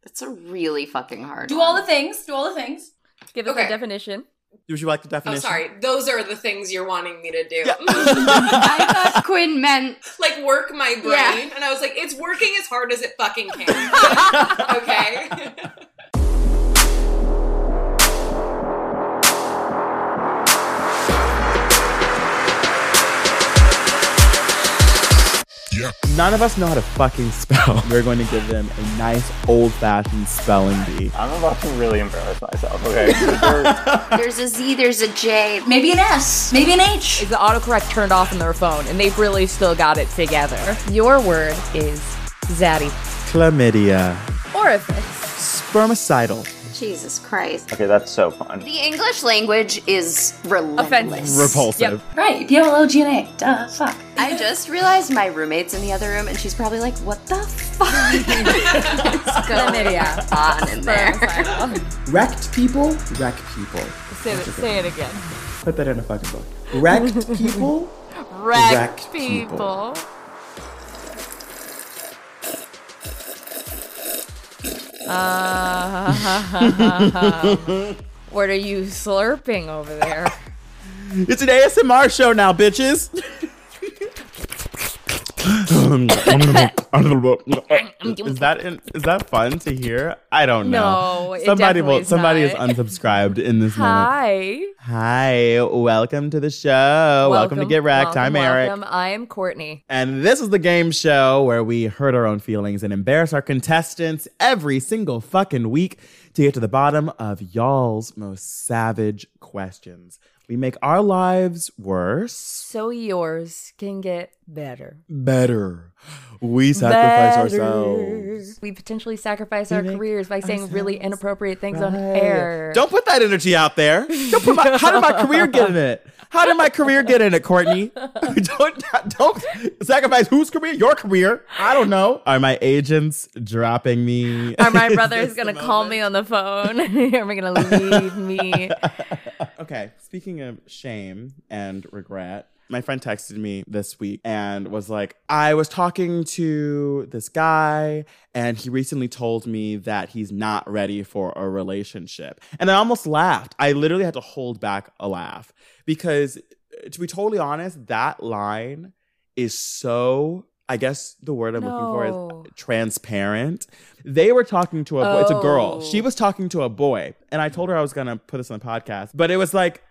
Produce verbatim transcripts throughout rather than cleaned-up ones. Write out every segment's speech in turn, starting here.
It's a really fucking hard Do one. all the things. Do all the things. Give us Okay. the definition. Would you like the Oh, definition? sorry. Those are the things you're wanting me to do. Yeah. I thought Quinn meant... Like, work my brain. Yeah. And I was like, it's working as hard as it fucking can. Okay? None of us know how to fucking spell. We're going to give them a nice old-fashioned spelling bee. I'm about to really embarrass myself, okay? There's a Z, there's a J. Maybe an S. Maybe an H. Is the autocorrect turned off on their phone and they've really still got it together? Your word is zaddy. Chlamydia. Orifice. Spermicidal. Jesus Christ. Okay, that's so fun. The English language is relentless. Offensive. Repulsive. Right. P L O G N A. Duh. Fuck. I just realized my roommate's in the other room, and she's probably like, what the fuck is going Chlamydia. on in there? Wrecked people, wreck people. Say it, say it again. Put that in a fucking book. Wrecked people, Wrecked Wrecked people. people. Uh, what are you slurping over there? It's an A S M R show now, bitches. is that in, is that fun to hear? I don't know. No, it somebody definitely will. is Somebody not. is unsubscribed in this moment. Hi. Hi, welcome to the show. Welcome, to Get Wrecked. I'm welcome, Eric. welcome. I'm Courtney. And this is the game show where we hurt our own feelings and embarrass our contestants every single fucking week to get to the bottom of y'all's most savage questions. We make our lives worse. So yours can get better. Better. We sacrifice Better. ourselves. We potentially sacrifice We our make careers by saying really ourselves inappropriate things on right. air. Don't put that energy out there. Don't put my, how did my career get in it? How did my career get in it, Courtney? don't don't sacrifice whose career? Your career. I don't know. Are my agents dropping me? Are my Is brothers this gonna the call moment? me on the phone? Are we gonna leave me? Okay, speaking of shame and regret, my friend texted me this week and was like, I was talking to this guy and he recently told me that he's not ready for a relationship. And I almost laughed. I literally had to hold back a laugh because, to be totally honest, that line is so, I guess the word I'm looking for No. is transparent. They were talking to a boy. It's a girl. Oh. She was talking to a boy. And I told her I was going to put this on the podcast. But it was like,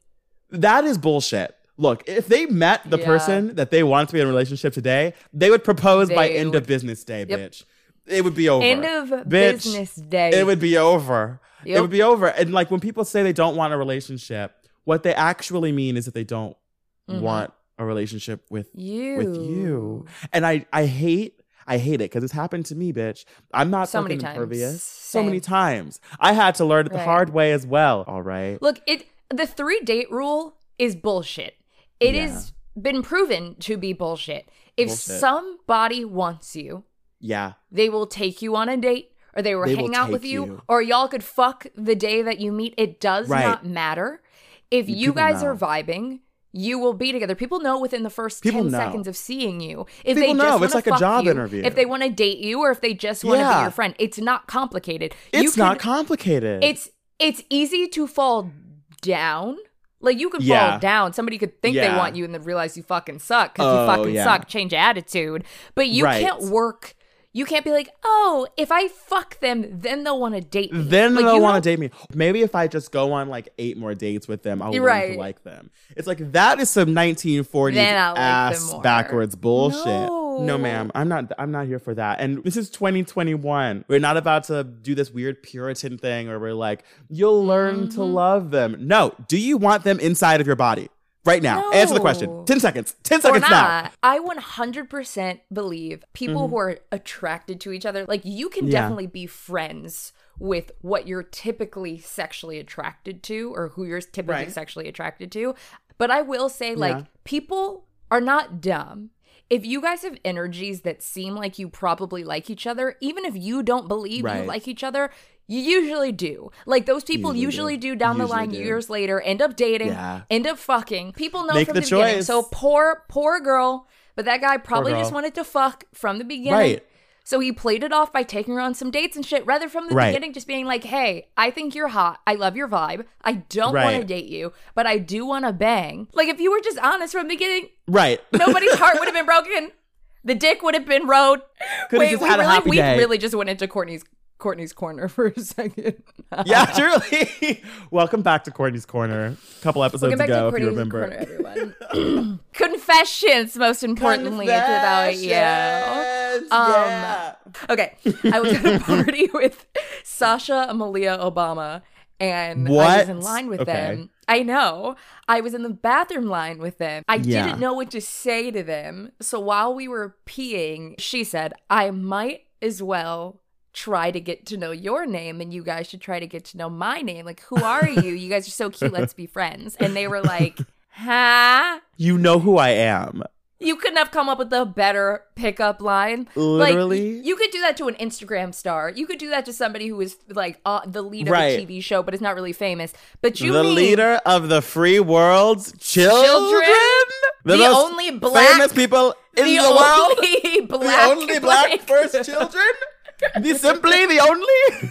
that is bullshit. Look, if they met the Yeah. person that they wanted to be in a relationship today, they would propose by They end would- of business day, Yep. bitch. It would be over. End of Bitch, business day. It would be over. It Yep. would be over. And like when people say they don't want a relationship, what they actually mean is that they don't Mhm. want a relationship with you. with you. And I I hate I hate it because it's happened to me, bitch. I'm not So many fucking times. impervious. So Same. many times. I had to learn it the Right. hard way as well. All right. Look, it the three date rule is bullshit. It Yeah. has been proven to be bullshit. If Bullshit. somebody wants you, Yeah. they will take you on a date or they will They hang will out with take you, you. or y'all could fuck the day that you meet. It does Right. not matter. If You you people guys know. are vibing, you will be together. People know within the first People ten know. seconds of seeing you. If People they know. just It's wanna like a fuck job you, interview. If they want to date you or if they just want to Yeah. be your friend, it's not complicated. You It's not could- complicated. It's it's easy to fall down. Like you could Yeah. fall down. Somebody could think they Yeah. want you and then realize you fucking suck because Oh, you fucking yeah. suck. Change your attitude. But you Right. can't work. You can't be like, oh, if I fuck them, then they'll want to date me. Then like, they'll you want to don't- date me. Maybe if I just go on like eight more dates with them, I'll You're learn right. to like them. It's like that is some nineteen forties Then I'll like them ass more. backwards bullshit. No. No, ma'am, I'm not. I'm not here for that. And this is twenty twenty-one. We're not about to do this weird Puritan thing where we're like, you'll learn to Mm-hmm. love them. No. Do you want them inside of your body right now? No. Answer the question. Ten seconds. Ten Or seconds now. not. I one hundred percent believe people who are attracted to each other, like you can Yeah. definitely be friends with what you're typically sexually attracted to or who you're typically Right. sexually attracted to. But I will say, like, Yeah. people are not dumb. If you guys have energies that seem like you probably like each other, even if you don't believe Right. you like each other, you usually do. Like those people Usually usually, do. do. down the Usually line do. years later, end up dating, Yeah. end up fucking. People know Make from the the, beginning. choice. So poor, poor girl. But that guy probably girl. just wanted to fuck from the beginning. Right. So he played it off by taking her on some dates and shit, rather from the Right. beginning just being like, hey, I think you're hot. I love your vibe. I don't want to Right. date you, but I do want to bang. Like, if you were just honest from the beginning, Right. nobody's heart would have been broken. The dick would have been rode. Could've Wait, just we had a really, happy we day. really just went into Courtney's Courtney's corner for a second. Yeah, truly. Welcome back to Courtney's Corner. A couple episodes Welcome back ago, to if you Courtney's remember. corner, everyone. Confessions, most importantly, it's about you. Confessions, Um, yeah. Okay, I was at a party with Sasha and Malia Obama, and I What? was in line with Okay. them. I know. I was in the bathroom line with them. I Yeah. didn't know what to say to them. So while we were peeing, she said, I might as well try to get to know your name, and you guys should try to get to know my name. Like, who are you? You guys are so cute. Let's be friends. And they were like, huh? You know who I am. You couldn't have come up with a better pickup line. Literally. Like, you could do that to an Instagram star. You could do that to somebody who is like uh, the lead of Right. a T V show, but is not really famous. But you the mean leader of the free world's children? Children? The, The most only black- famous people in the the, world? only black, the only black like- first children? The simply the only?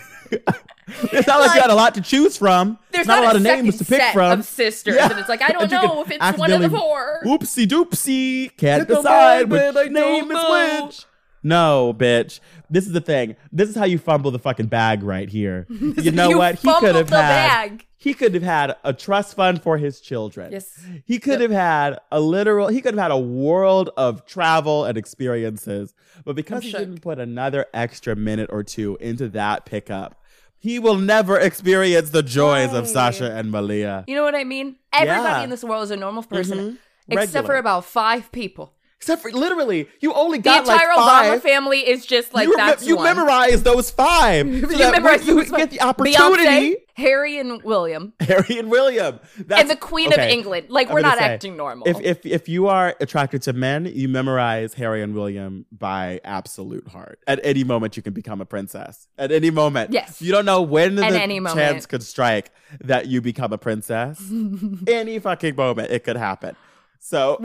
It sounds like you had a lot to choose from. There's not, not, a lot of second names to pick set from. of sisters, Yeah. and it's like I don't And you know can if it's one of the accidentally- four. Oopsie doopsie. Can't Pick a decide man, which I name don't is know. which. No, bitch. This is the thing. This is how you fumble the fucking bag right here. You know You what? He fumbled could have the had. bag. He could have had a trust fund for his children. Yes. He could have had a literal. He could have had a world of travel and experiences. But because I'm he shook. didn't put another extra minute or two into that pickup, he will never experience the joys of Right. Sasha and Malia. You know what I mean? Everybody Yeah. in this world is a normal person, Mhm. except Regular. for about five people. Except for literally, you only The got entire like five. Obama family is just like you remem- that's you one. memorize those five. So You that memorize when you those get five. the opportunity. Beyonce, Harry and William, Harry and William. That's, and the Queen okay. of England. Like, I'm we're gonna not say, acting normal. If if if you are attracted to men, you memorize Harry and William by absolute heart. At any moment, you can become a princess. At any moment, Yes. You don't know when At the any moment. chance could strike that you become a princess. Any fucking moment, it could happen. So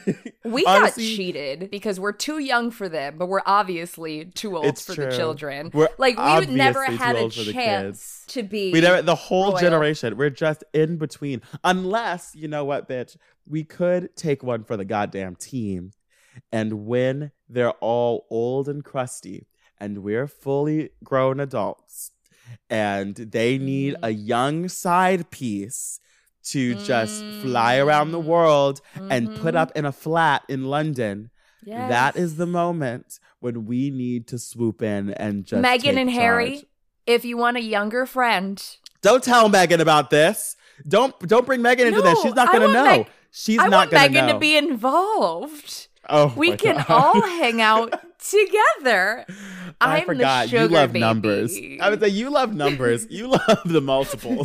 we honestly, got cheated because we're too young for them, but we're obviously too old It's for true. the children. We're like, we would never obviously had too a old for the chance to be. We never, the whole royal. generation, we're just in between. Unless, you know what, bitch, we could take one for the goddamn team. And when they're all old and crusty and we're fully grown adults and they need Mm. a young side piece to just fly around the world and put Mhm. up in a flat in London, Yes. that is the moment when we need to swoop in and just Meghan take and Harry, charge. if you want a younger friend. Don't tell Megan about this. Don't don't bring Megan into this. No, She's not I gonna want know. Meg- She's I not want gonna Megan know. to be involved. oh, We my can God. all hang out together. I I'm forgot the sugar you love baby. numbers. I would say you love numbers. You love the multiples.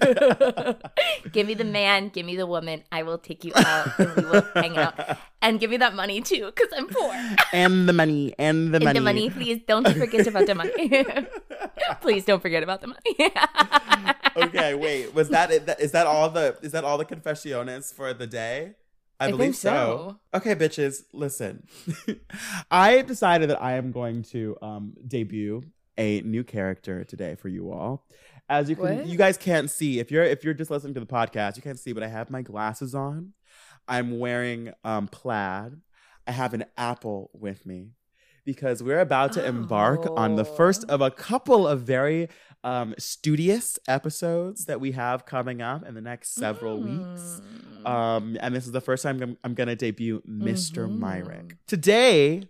Give me the man, give me the woman. I will take you out and we will hang out. And give me that money too, because I'm poor. and the money. And the And money. the money, please don't forget about the money. Please don't forget about the money. Okay, wait. Was that it? Is that all the? Is that all the confessiones for the day? I, I believe think so. Okay, bitches, listen. I have decided that I am going to um, debut a new character today for you all. As you can, What? you guys can't see if you're if you're just listening to the podcast, you can't see, but I have my glasses on. I'm wearing um, plaid. I have an apple with me because we're about to embark on the first Oh. of a couple of very um, studious episodes that we have coming up in the next several weeks. Mm. Um, and this is the first time I'm, I'm going to debut mister Mhm. Myrick. Today,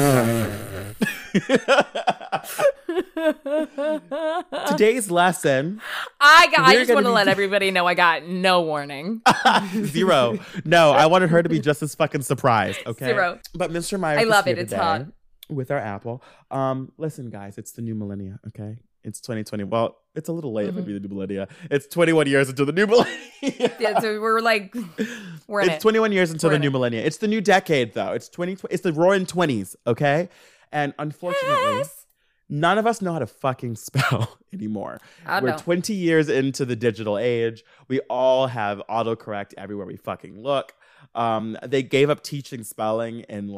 today's lesson, I got. I We're just gonna want to be- let everybody know I got no warning. zero. No, I wanted her to be just as fucking surprised, okay? Zero. But mister Myrick I is love here it. It's today hot. with our apple. Um, listen, guys, it's the new millennia, okay? It's twenty twenty. Well, it's a little late Mhm. for me the new millennia. It's twenty-one years into the new millennia. Yeah, so we're like, we're in It's it. twenty-one years until We're the in new it. millennia. It's the new decade, though. It's twenty. It's the roaring twenties. Okay, and unfortunately, Yes. none of us know how to fucking spell anymore. I We're know. twenty years into the digital age. We all have autocorrect everywhere we fucking look. Um, they gave up teaching spelling in like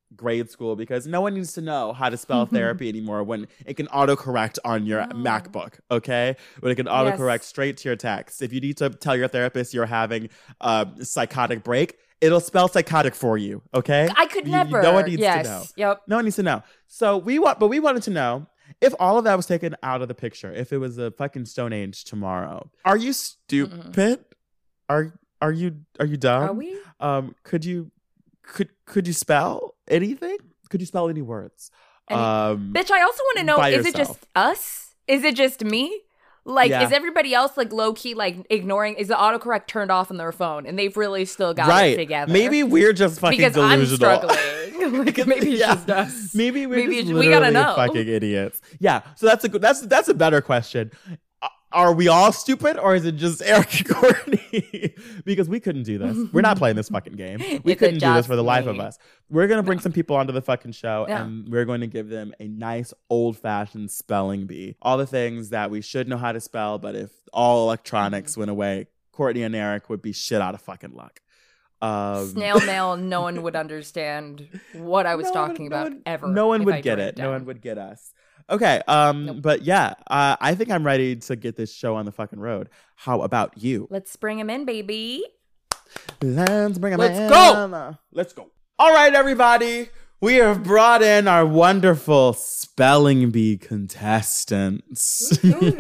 grade school because no one needs to know how to spell therapy anymore when it can autocorrect on your No. MacBook, okay? When it can autocorrect Yes. straight to your text. If you need to tell your therapist you're having a psychotic break, it'll spell psychotic for you, okay? I could You- never. No one needs yes. to know. Yep. No one needs to know. So we want, but we wanted to know if all of that was taken out of the picture, if it was a fucking Stone Age tomorrow. Are you stupid? Are are you are you dumb? Are we? Um, could you could could you spell anything? Could you spell any words? Any- um, Bitch, I also want to know, by is it yourself. just us? Is it just me? Like, Yeah. is everybody else, like, low-key, like, ignoring? Is the autocorrect turned off on their phone? And they've really still got right. it together? Maybe we're just fucking because I'm delusional. struggling. Like, maybe it's Yeah. just us. Maybe we're Maybe just it's- we gotta literally know. fucking idiots. Yeah. So that's a good. That's that's a better question. A- Are we all stupid, or is it just Eric and Courtney? Because we couldn't do this. We're not playing this fucking game. We Is it couldn't do this just for the life me? of us. We're gonna bring some people onto the fucking show, Yeah. and we're going to give them a nice old fashioned spelling bee. All the things that we should know how to spell, but if all electronics Mm-hmm. went away, Courtney and Eric would be shit out of fucking luck. Um, Snail mail, no one would understand what I was no one- talking no about one- ever. No one if would I get wrote it. No down. one would get us. Okay. Um. Nope. But yeah, uh, I think I'm ready to get this show on the fucking road. How about you? Let's bring him in, baby. Let's bring 'em Let's in. go. Let's go. All right, everybody. We have brought in our wonderful spelling bee contestants.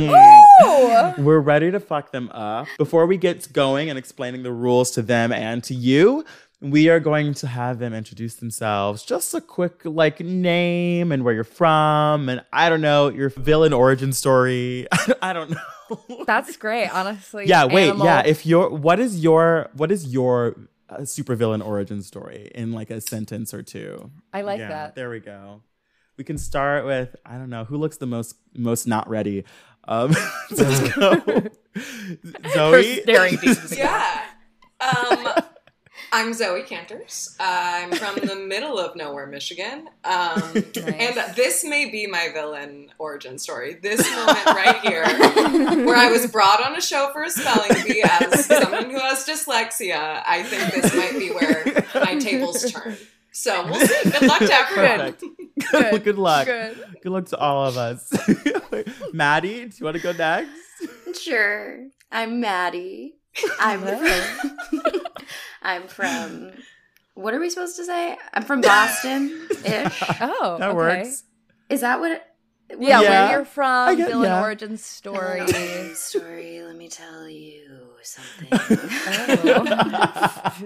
We're ready to fuck them up. Before we get going and explaining the rules to them and to you, we are going to have them introduce themselves. Just a quick, like, name and where you're from, and I don't know, your villain origin story. I don't know. That's great, honestly. Yeah, wait, Animal. yeah. If your what is your what is your uh, supervillain origin story in like a sentence or two? I like Yeah, that. There we go. We can start with I don't know who looks the most most not ready. Um, let's go. Her Zoe. staring deep into the Yeah. Um, I'm Zoe Cantors. I'm from the middle of nowhere, Michigan. Um, And this may be my villain origin story. This moment right here, where I was brought on a show for a spelling bee as someone who has dyslexia. I think this might be where my tables turn. So we'll see. Good luck to everyone. Perfect. Good, good luck. Good. Good luck to all of us. Maddie, do you want to go next? Sure. I'm Maddie. I'm I'm from what are we supposed to say? I'm from Boston ish. Oh, That okay. works. Is that what it, what Yeah, Yeah. where you're I from, get- villain yeah. origin story. Okay, story, let me tell you something. Oh.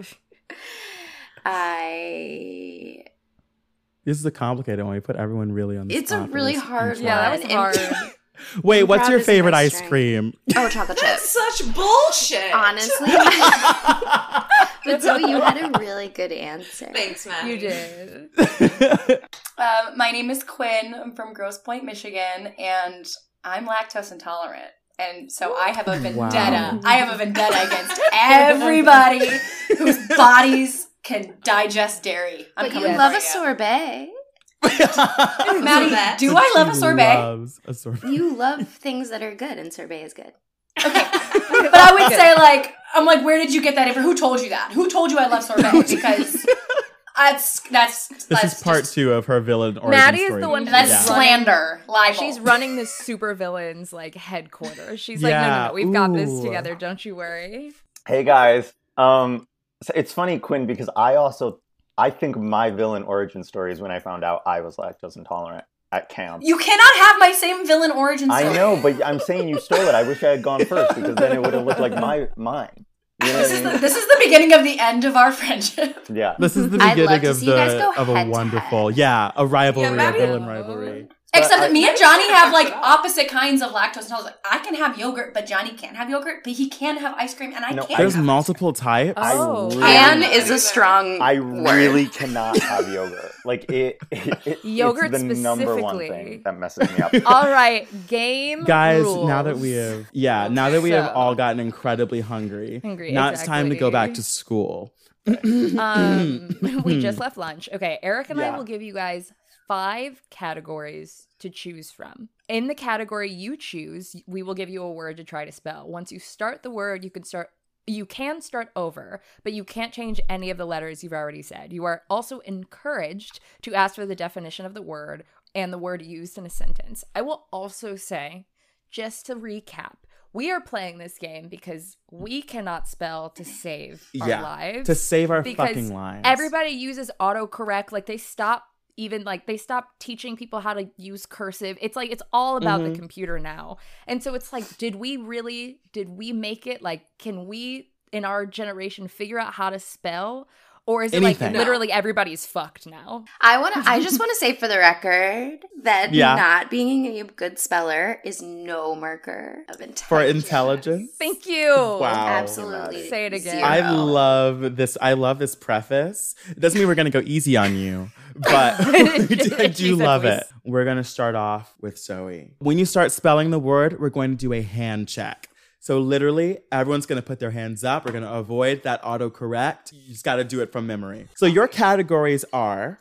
I This is a complicated one. We put everyone really on the It's a spot for really this hard intro. Yeah, that was And- hard. Wait, what's Improv your isn't favorite my ice strength. cream? Oh, chocolate That's chips. such bullshit. Honestly. But Zoe, you had a really good answer. Thanks, Matt. You did. Um, my name is Quinn. I'm from Grosse Pointe, Michigan, and I'm lactose intolerant. And so I have a vendetta. Wow. I have a vendetta against everybody whose bodies can digest dairy. I'm But you coming love for a sorbet. Maddie, Sorbet. do I love a She sorbet? loves a sorbet. You love things that are good, and sorbet is good. Okay. But I would say, like, I'm like, where did you get that info? Who told you that? Who told you I love sorbet? Because that's, that's, This that's is part just, two of her villain origin Maddie is story. the one that's Yeah. slander, libel. She's running the super villains like headquarters. She's like, no, no, Yeah, no, we've got this ooh. together. Don't you worry. Hey guys, um, so it's funny, Quinn, because I also I think my villain origin story is when I found out I was lactose intolerant at camp. You cannot have my same villain origin story. I know, but I'm saying you stole it. I wish I had gone first because then it would have looked like my mine. You know This what is I the, mean? this is the beginning of the end of our friendship. Yeah. This is the I'd love beginning to of see you guys the go of a head to wonderful, head. yeah, a rivalry, Yeah, a Maddie- villain rivalry. Except I- that me and I Johnny should've have checked like it out. opposite kinds of lactose intolerance. Like, I can have yogurt, but Johnny can't have yogurt. But he can have ice cream, and I No, can't. There's have ice multiple types. I Oh. really, Can Yeah. is a strong I word. really cannot have yogurt. Like it, it, it Yogurt it's the number one specifically. thing that messes me up. All right, game Guys, rules. now that we have, yeah, now that we have So- all gotten incredibly hungry, Hungry, now it's time to go exactly. back to school. Um, we just left lunch. Okay, Eric and I Yeah. will give you guys five categories to choose from. In the category you choose, we will give you a word to try to spell. Once you start the word, you can start You can start over, but you can't change any of the letters you've already said. You are also encouraged to ask for the definition of the word and the word used in a sentence. I will also say, just to recap, we are playing this game because we cannot spell to save our Yeah, lives. to save our because fucking lives. Everybody uses autocorrect. Like, they stop even, like, they stop teaching people how to use cursive. It's like, it's all about Mhm. the computer now. And so it's like, did we really, did we make it? Like, can we, in our generation, figure out how to spell? Or is it Anything. like No. literally everybody's fucked now? I want to. I just want to say for the record that Yeah. not being a good speller is no marker of intelligence. For intelligence? Thank you. Wow. Absolutely. Say it again. Zero. I love this. I love this preface. It doesn't mean we're going to go easy on you, but I do- I do She said love we- it. We're going to start off with Zoe. When you start spelling the word, we're going to do a hand check. So literally, everyone's going to put their hands up. We're going to avoid that autocorrect. You just got to do it from memory. So your categories are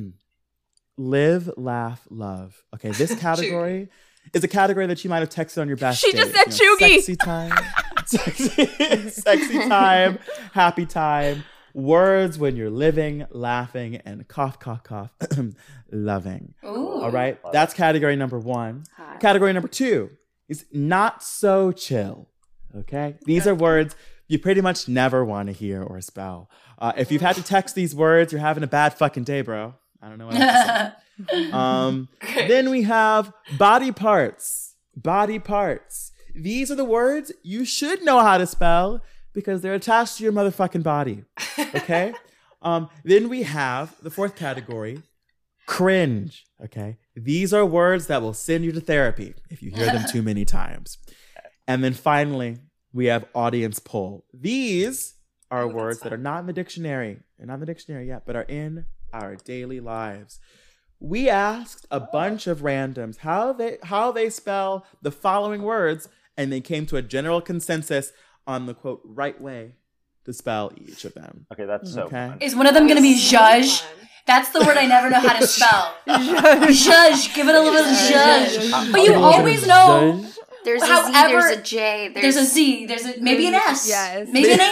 live, laugh, love. Okay, this category is a category that you might have texted on your best She just date. said You know, chuggy. Sexy time. sexy, sexy time. Happy time. Words when you're living, laughing, and cough, cough, cough, loving. Ooh. All right, that's category number one. Hot. Category number two is not so chill. Okay, these are words you pretty much never want to hear or spell. Uh, if you've had to text these words, you're having a bad fucking day, bro. I don't know what else to say. Um, then we have body parts. Body parts. These are the words you should know how to spell because they're attached to your motherfucking body. Okay? um, then we have the fourth category, cringe. Okay? These are words that will send you to therapy if you hear them too many times. And then finally, we have audience poll. These are Oh, that's words that fun. are not in the dictionary. They're not in the dictionary yet, but are in our daily lives. We asked a bunch of randoms how they how they spell the following words, and they came to a general consensus on the quote right way to spell each of them. Okay, that's so Okay. fun. Is one of them going to be zhuzh? That's the word I never know how to spell. Zhuzh. Give it a little zhuzh. But you Oh, always know zhuzh. There's a Z, However, there's a J, there's, there's a Z, there's a, maybe an S, Yes. maybe an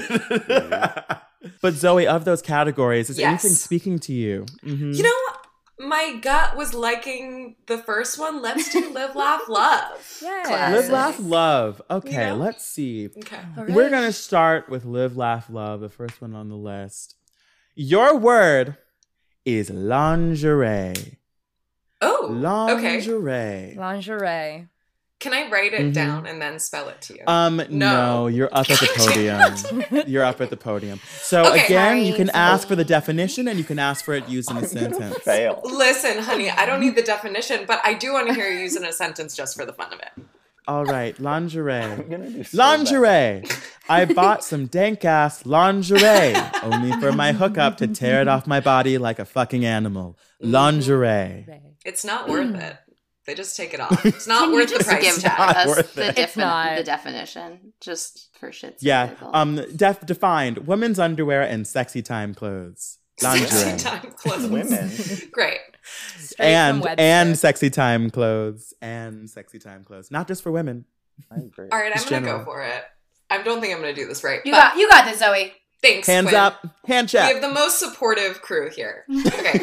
H. But Zoe, of those categories, is Yes. anything speaking to you? Mhm. You know, my gut was liking the first one. Let's do live, laugh, love. Yeah. Live, laugh, love. Okay, You know? let's see. Okay. We're going to start with live, laugh, love, the first one on the list. Your word is lingerie. Oh, okay. Lingerie. Lingerie. Can I write it Mhm. down and then spell it to you? Um, no. No. You're up at the podium. You're up at the podium. So Okay. again, you can Sorry. ask for the definition and you can ask for it used in a sentence. Fail. Listen, honey, I don't need the definition, but I do want to hear you use it in a sentence just for the fun of it. All right, lingerie. I'm gonna do so bad. Lingerie. I bought some dank ass lingerie only for my hookup to tear it off my body like a fucking animal. Lingerie. It's not worth it. They just take it off. It's not Can you worth the just price give tag. not us worth the, it. It's defi- not. the definition, just for shits and Yeah. giggles? Um. Def- defined: women's underwear and sexy time clothes. Lingerie. Sexy time clothes. Women. Great. Straight and from Webster. and sexy time clothes and sexy time clothes, not just for women. I agree. All right, I'm Just going to general. go for it. I don't think I'm going to do this right. You but got, you got this, Zoe. thanks, Hands Quinn. up, hand We check. have the most supportive crew here. Okay.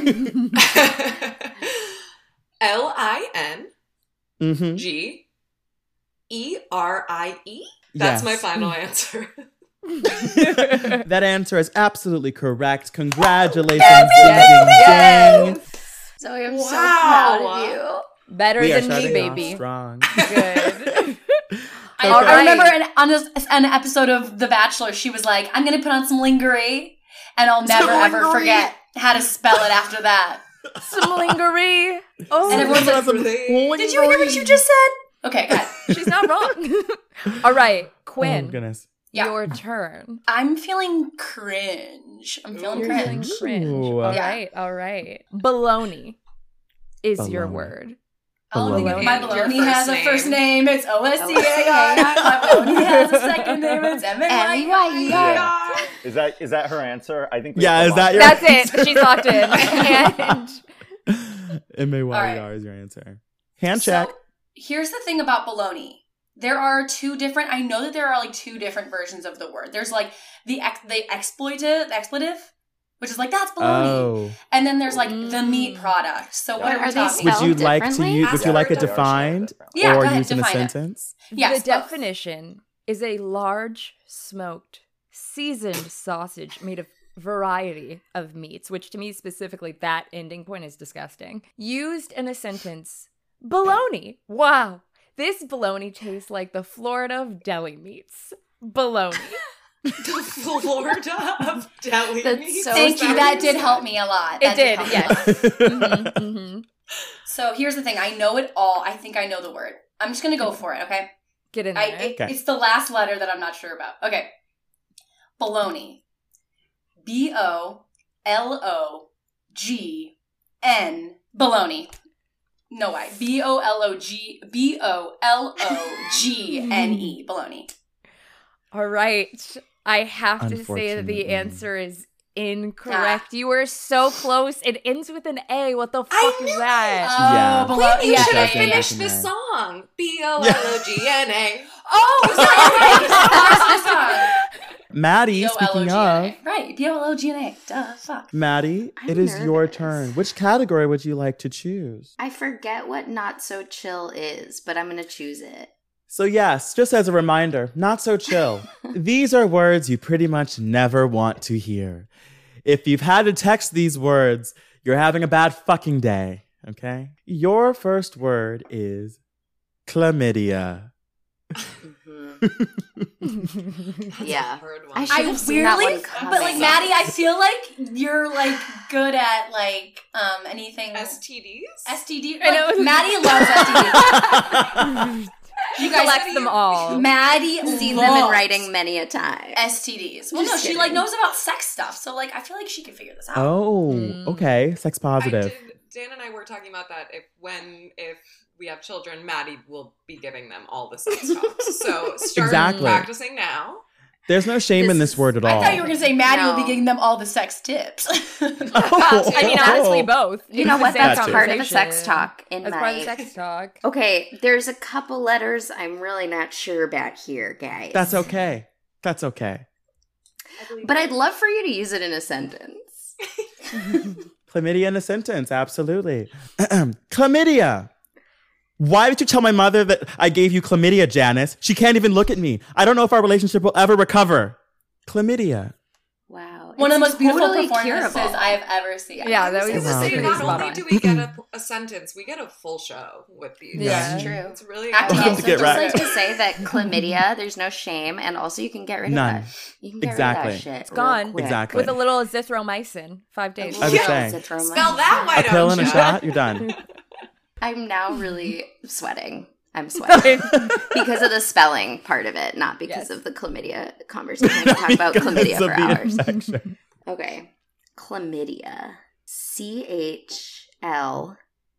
L I N Mm-hmm. G E R I E. That's my final answer. That answer is absolutely correct. Congratulations, Yes! ding, ding, ding. Zoe, I'm so Wow. proud of you. Better We are than me, starting off baby. strong. Good. I, All I right. remember in, on this, an episode of The Bachelor, she was like, I'm going to put on some lingerie, and I'll never, ever lingerie. forget how to spell it after that. Some lingerie. Oh, And everyone's like, Really? Did you hear what you just said? Okay, go ahead. she's not wrong. All right, Oh Quinn, goodness. Yeah. your turn. I'm feeling cringe. I'm feeling Ooh. cringe. Cringe. Ooh. All Yeah. right, all right. Baloney is your Baloney. word. I don't think if Baloney. my Your baloney first has a first name. name, it's O S C A R. My baloney has a second name, it's M A Y E R. Yeah. Is that is that her answer? I think. We Yeah, have to is that lock your- That's it. She's locked in. And M A Y E R All is your answer. Hand check. So, here's the thing about baloney. there are two different, I know that there are like two different versions of the word. There's like the ex, the exploitive, the expletive, which is like, that's bologna. Oh. And then there's like Mm. the meat product. So what Are are we they talking Would about? you Spelled like to differently? use? Would you like it Ask her. defined Yeah, go or ahead, used in a define it. sentence? Yes, the both. definition is a large smoked seasoned sausage made of variety of meats, which to me specifically that ending point is disgusting. Used in a sentence, bologna. Wow. This bologna tastes like the Florida of deli meats. Bologna. The Florida of deli That's meats. so Thank Is you. what That you did said? help me a lot. It That did, help me a yes. lot. Mhm, mhm. So here's the thing. I know it all. I think I know the word. I'm just going to go for it, okay? Get in I, there. it, Okay. It's the last letter that I'm not sure about. Okay. Bologna. B O L O G N. Bologna. No way. B O L O G B O L O G N E. Bologna. All right. I have to say that Unfortunately. the answer is incorrect. You were so close. It ends with an A. What the fuck I is knew that? Oh, Yeah. bolo- Wait, you yeah, should yeah, have yeah, yeah. finished the song. B O L O G N A. Oh, sorry. Okay. Maddie, B O L O speaking G of, N A. Right. B O L O G N A. Duh. Fuck. Maddie, I'm it is your nervous. turn. Which category would you like to choose? I forget what not so chill is, but I'm going to choose it. So yes, just as a reminder, not so chill. These are words you pretty much never want to hear. If you've had to text these words, you're having a bad fucking day, okay? Your first word is chlamydia. Yeah. Heard one. I should I have seen that weirdly, one coming. but like Maddie, I feel like you're like good at like um anything S T Ds? S T D. I know. Like, Maddie loves S T Ds. You guys, Collect them all. Maddie Seen them in loves writing many a time. S T Ds. Well, no, Just she like kidding. knows about sex stuff, so like I feel like she can figure this out. Oh, Mm. okay. Sex I positive. did, Dan and I were talking about that. If when if we have children, Maddie will be giving them all the sex talks. So start Exactly. practicing now. There's no shame in This this word at I all. thought you were gonna say Maddie will be No. giving them all the sex tips. Oh, I mean, honestly, both. You know what? It's the same That's That too. part of a sex conversation. talk in That's my... part of sex talk. Okay, there's a couple letters I'm really not sure about here, guys. That's okay. That's okay. But I'd love for you to use it in a sentence. Chlamydia in a sentence, absolutely. Chlamydia. Why did you tell my mother that I gave you chlamydia, Janice? She can't even look at me. I don't know if our relationship will ever recover. Chlamydia. Wow. One of the It's most beautiful totally performances curable. I have ever seen. Yeah, I that was was gonna say, pretty not spot only on. do we get a, a sentence, we get a full show with these. Yeah. That's true. It's really Acting We'll have to Also, get just right. like to say that chlamydia, there's no shame, and also you can get rid None. of that. You can get Exactly. rid of that shit. It's gone. Exactly. With a little azithromycin. Five days. I was Yeah. saying. Spell that, why A don't pill and a you? shot, you're done. I'm now really sweating. I'm sweating because of the spelling part of it, not because Yes. of the chlamydia conversation. We can talk about chlamydia Because for of the hours. infection. Okay. Chlamydia. C H L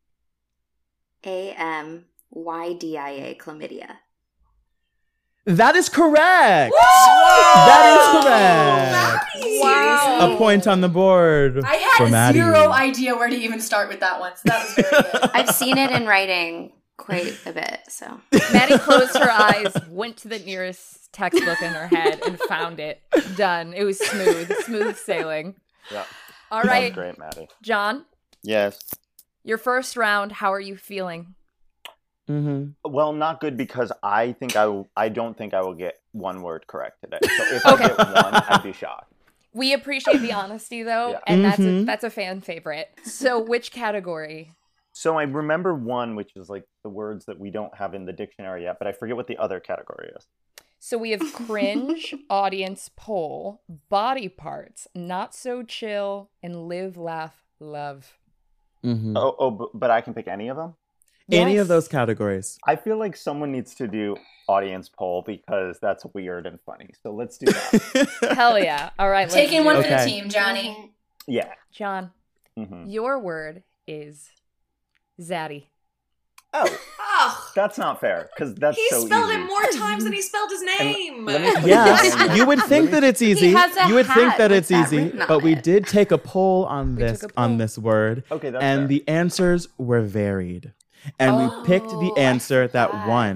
A M Y D I A. Chlamydia. That is correct. Whoa! That is correct. Wow. A point on the board. I had for Maddie. zero idea where to even start with that one, so that was very good. I've seen it in writing quite a bit, so. Maddie closed her eyes, went to the nearest textbook in her head, and found it. Done. It was smooth. Smooth sailing. Yeah. All That was right, great, Maddie. John, Yes. your first round. How are you feeling? Mm-hmm. Well, not good because I think I will, I don't think I will get one word correct today. So if Okay. I get one, I'd be shocked. We appreciate the honesty, though, Yeah. and that's a, Mhm. that's a fan favorite. So, which category? So I remember one, which is like the words that we don't have in the dictionary yet, but I forget what the other category is. So we have cringe, audience poll, body parts, not so chill, and live, laugh, love. Mm-hmm. Oh, oh, but, but I can pick any of them? Any Yes. of those categories. I feel like someone needs to do audience poll because that's weird and funny. So let's do that. Hell yeah. All right. let's Taking do one it. for the Okay. team, Johnny. Yeah. John, hmm your word is zaddy. Oh, Ugh. that's not fair because that's He so spelled easy. it more times than he spelled his name. let me- Yes, you would think that it's easy. has a You would think hat that with it's that easy, written on but we it. did take a poll on We this took a on poll. this word, Okay, that's and fair. the answers were varied, and we picked the Oh, I answer that forgot. won.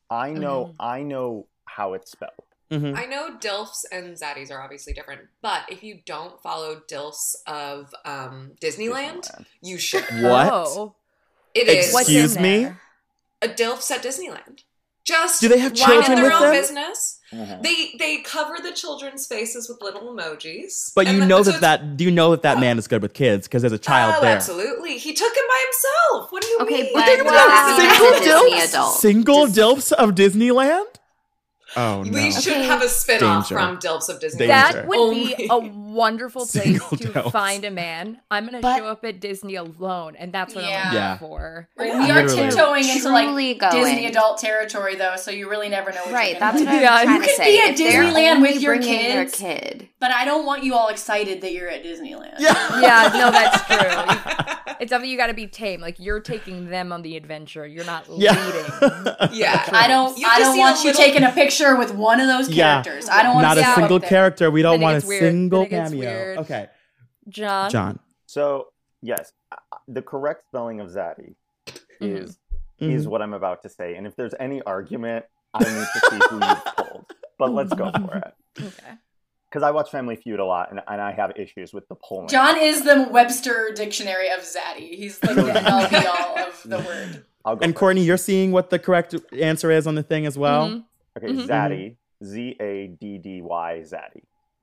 I know, Mhm. I know how it's spelled. Mhm. I know DILFs and Zaddies are obviously different, but if you don't follow DILFs of um, Disneyland, Disneyland. you should. What? Oh. It is What's Excuse in me? there? a DILFs at Disneyland. Just Do they have mind children their with own them? business. Mhm. They they cover the children's faces with little emojis. But And you then- know so that it's- that do you know that that man is good with kids because there's a child oh, there. absolutely. He took him by himself. What do you Okay, mean? but Think does about that mean single it's a Disney dilfs, adult? single Does- dilfs of Disneyland. Oh no! We should Okay. have a spin-off Danger. from DILFs of Disneyland. Danger. That would Only- be a wonderful place Single to delves. find a man. I'm gonna But- show up at Disney alone, and that's what Yeah. I'm Yeah. looking for. We Yeah. are Literally. tiptoeing into like Truly going. Disney adult territory, though, so you really never know what Right, you're that's gonna what do. I'm Yeah, trying you to could say. be at If they're Disneyland only with your bringing their kids. kid. But I don't want you all excited that you're at Disneyland. Yeah. Yeah, no, that's true. It's something you got to be tame. Like you're taking them on the adventure. You're not Yeah. leading. Yeah. I don't. You have I to don't see want a you little- taking a picture with one of those Yeah. characters. I don't want Not to a see single out there. character. We Then don't it want a gets weird. single Then it gets cameo. weird. Okay, John. John. So yes, uh, the correct spelling of Zaddy is Mhm. is what I'm about to say, and if there's any argument, I need to see who you've pulled. But let's go for it, Okay. because I watch Family Feud a lot, and, and I have issues with the polling. John is the Webster dictionary of Zaddy. He's like the end all be all of the word. I'll go And first. Courtney, you're seeing what the correct answer is on the thing as well. Mhm. Okay, Mhm. Zaddy, Z A D D Y, Zaddy.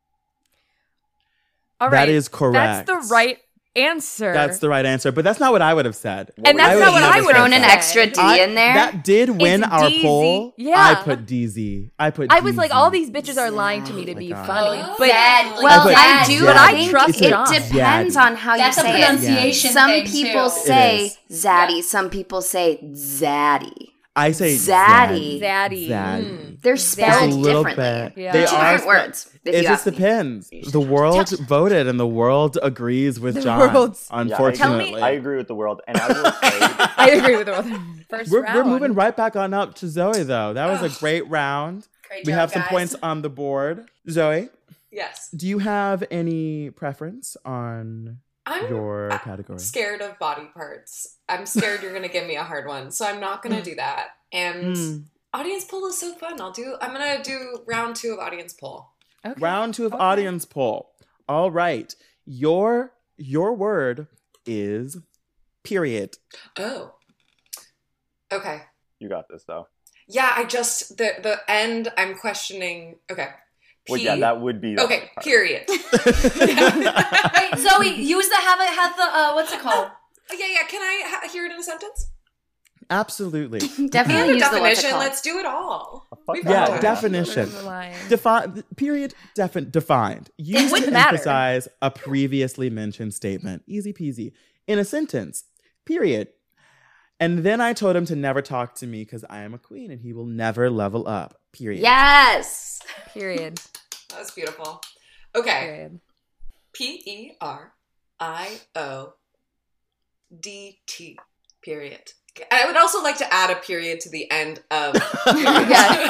All right. That is correct. That's the right answer. That's the right answer, but that's not what I would have said. What And would that's you not say? what I You've would thrown have an said. extra D I- in there. That did win It's our D Z. poll. Yeah. I put D Z. I put. I was like, D Z. all these bitches are lying to me Oh to my be God. funny. Oh, But Zad, well, I I put do. Zaddy. But I trust think it John. depends Zaddy. on how That's you a say it. pronunciation Some thing, people too. say It zaddy. Some people say zaddy. I say Zaddy. Zaddy. Zaddy. They're Just spelled a little differently. bit. Yeah. They Two are. different words. If It you just ask me. depends. The world voted, and the world agrees with The John. world's- Yeah, I agree- Unfortunately, I agree with the world, and I will say, I agree with the first we're, round. we're moving right back on up to Zoe, though. That was a great round. Great We job, have some guys. points on the board. Zoe, Yes. do you have any preference on I'm your uh, category? scared of body parts. I'm scared you're going to give me a hard one, so I'm not going to do that. And Mm. audience poll is so fun. I'll do. I'm going to do round two of audience poll. Okay. Round two of Okay. audience poll. All right. Your your word is period. Oh. Okay. you got this, though. Yeah, I just the the end. I'm questioning. Okay. Well, P- yeah, that would be. the Okay. hard part. Period. Wait, Zoe, use the have it have the uh, what's it called? Yeah, yeah. Can I ha- hear it in a sentence? Absolutely. Definitely And a use the what's it definition. called. Let's do it all. Fuck We've that. Yeah, got it. definition. Where's the line? Define period defi- defined. Used wouldn't to matter. emphasize a previously mentioned statement. Easy peasy. In a sentence. Period. And then I told him to never talk to me because I am a queen and he will never level up. Period. Yes. Period. That was beautiful. Okay. Period. P E R I O D T. Period. I would also like to add a period to the end of period.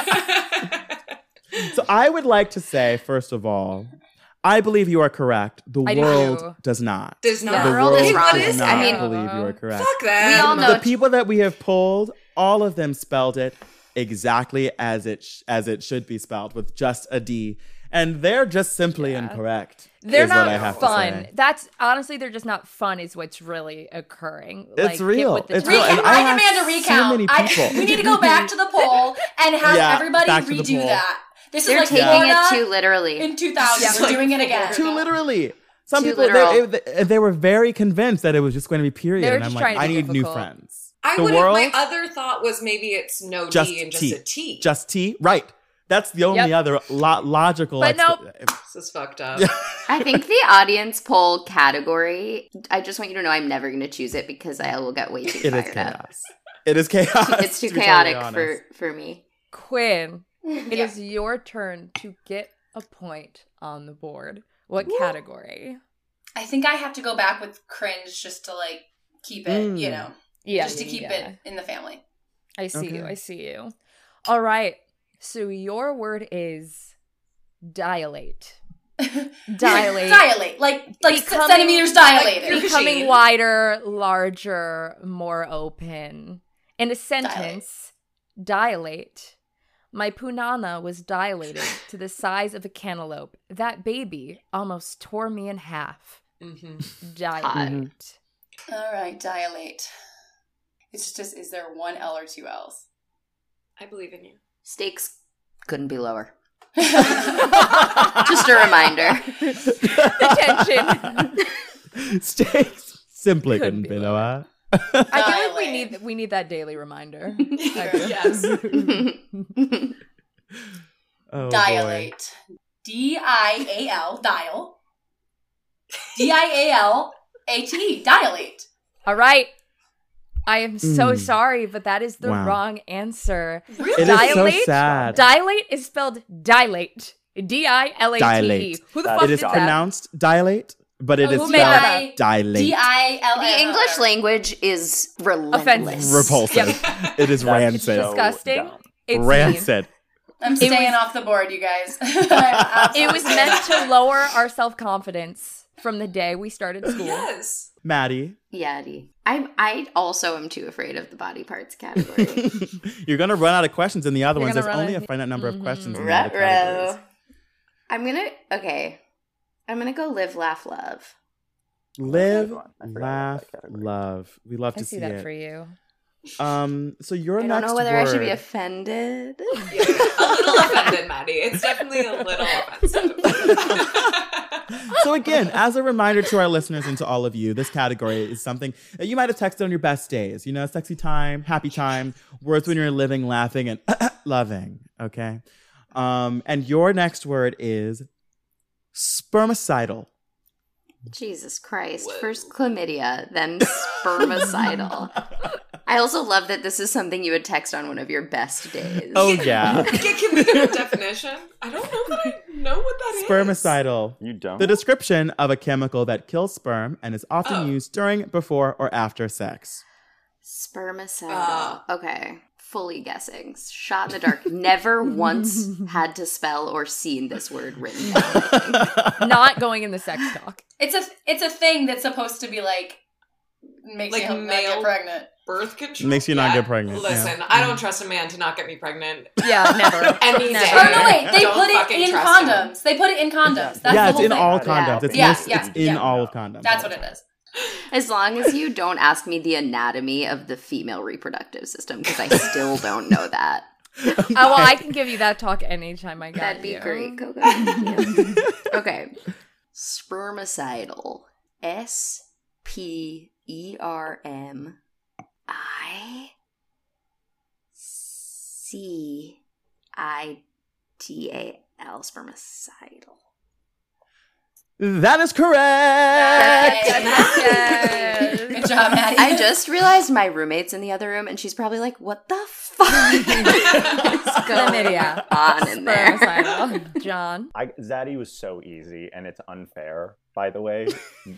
So I would like to say, first of all, I believe you are correct. The I do world too. does not. Does not. The world world is does wrong. What is not I mean- believe you are correct. Fuck that. We all know The people that we have pulled, all of them spelled it exactly as it sh- as it should be spelled, with just a D, and they're just simply Yeah. incorrect. They're is what I not have to fun. say. That's honestly, they're just not fun. Is what's really occurring. It's Like, get real. with the It's times. real. And Recount, I I, have demand a so recount. many I- people. we need to go back to the poll and have Yeah, everybody back to the redo poll. that. This They're is like taking Florida it too literally. in two thousand. It's We're like doing it again. Too literally. Some Too people literal. they, they, they were very convinced that it was just going to be period, They were and I'm just like, trying to I be need new difficult. friends. I the would. world, My other thought was maybe it's no just D and just T. a T. Just T, right? That's the only Yep. other lo- logical. But exp- nope. This is fucked up. I think the audience poll category, I just want you to know I'm never going to choose it because I will get way too It is fired up. chaos. It is chaos. It's too to be totally chaotic honest. for, for me. Quinn, it Yeah. is your turn to get a point on the board. What category? I think I have to go back with cringe just to like keep it, Mm. you know, Yeah, just to keep yeah. it in the family. I see you. Okay. I see you. All right. So your word is dilate. Dilate. Dilate, like like Becoming- centimeters dilated. Like, Becoming Machine. wider, larger, more open. In a sentence, Dilate. My punana was dilated to the size of a cantaloupe. That baby almost tore me in half. Mm-hmm. Dilate. All right, dilate. It's just, is there one L or two L's? I believe in you. Stakes couldn't be lower. Just a reminder. The tension. Stakes simply Couldn't couldn't be be lower. I feel like we Dilate. need we need that daily reminder. Yes. Oh, boy. Dilate. D I A L, dial. D I A L A T E, dilate. All right. I am so Mm. sorry, but that is the Wow. wrong answer. Really? It is so Dilate? sad. Dilate is spelled dilate. D I L A T E. Dilate. Who the That fuck It did is that? pronounced dilate, but it is Who made that spelled up? dilate. D I L A. The English language is relentless. Offensive. Repulsive. Yep. It is That's rancid. so Disgusting. dumb. It's mean. Rancid. I'm It staying was- off the board, you guys. It was meant to lower our self-confidence from the day we started school. Yes. Maddie, Yaddy. I'm I also am too afraid of the body parts category. you're going to run out of questions in the other You're ones. gonna There's run only out- a finite number of Mhm. questions in the other Ruh-roh. categories. I'm gonna okay. I'm gonna go live, laugh, love. Live, one. I forgot about laugh, that category. love. We love I to see see that it. for you. Um, so your I don't next know whether word. I should be offended. Yeah, a little offended, Maddie. It's definitely a little offensive. So again, as a reminder to our listeners and to all of you, this category is something that you might have texted on your best days. You know, sexy time, happy time, words when you're living, laughing, and loving. Okay. Um, and your next word is spermicidal. Jesus Christ. Whoa. First chlamydia, then spermicidal. I also love that this is something you would text on one of your best days. Oh yeah, Can, can we get a definition? I don't know that I know what that is. spermicidal. You don't? The description of a chemical that kills sperm and is often Oh. used during, before, or after sex. Spermicidal. Uh. Okay. Fully guessing. Shot in the dark. Never once had to spell or seen this word written down. I think. Not going in the sex talk. It's a it's a thing that's supposed to be like makes Like you not male- get pregnant. Birth control Makes you not get pregnant, Listen, yeah. I don't trust a man to not get me pregnant. Yeah, never. Any Never. day. Oh no, wait! They Don't put it fucking in trust him. condoms. They put it in condoms. That's yeah, the it's whole in thing. all condoms. It's, Yeah, most, yeah, it's in yeah. all of condoms. That's what it is. As long as you don't ask me the anatomy of the female reproductive system, because I still don't know that. Oh, well, I can give you that talk anytime I got That'd be you. great, Coco. Yeah. Okay. Spermicidal. S P E R M I C I T A L. Spermicidal. That is correct. Yes. Good job, Maddie. I just realized my roommate's in the other room, and she's probably like, "What the fuck is going Chlamydia. on in there?" Spermicidal. John. I, Zaddy was so easy, and it's unfair, by the way.